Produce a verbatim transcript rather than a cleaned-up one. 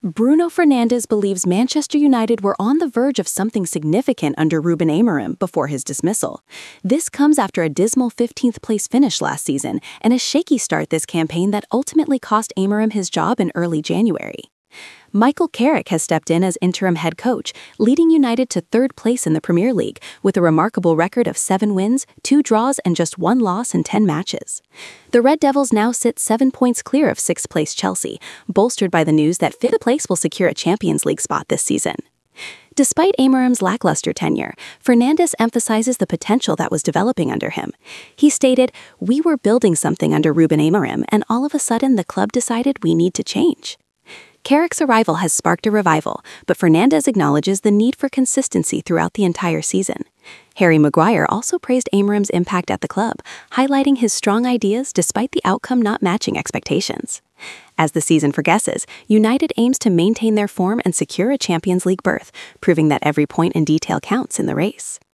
Bruno Fernandes believes Manchester United were on the verge of something significant under Ruben Amorim before his dismissal. This comes after a dismal fifteenth place finish last season and a shaky start this campaign that ultimately cost Amorim his job in early January. Michael Carrick has stepped in as interim head coach, leading United to third place in the Premier League with a remarkable record of seven wins, two draws, and just one loss in ten matches. The Red Devils now sit seven points clear of sixth place Chelsea, bolstered by the news that fifth place will secure a Champions League spot this season. Despite Amorim's lackluster tenure, Fernandes emphasizes the potential that was developing under him. He stated, "We were building something under Ruben Amorim, and all of a sudden the club decided we need to change." Carrick's arrival has sparked a revival, but Fernandes acknowledges the need for consistency throughout the entire season. Harry Maguire also praised Amorim's impact at the club, highlighting his strong ideas despite the outcome not matching expectations. As the season progresses, United aims to maintain their form and secure a Champions League berth, proving that every point in detail counts in the race.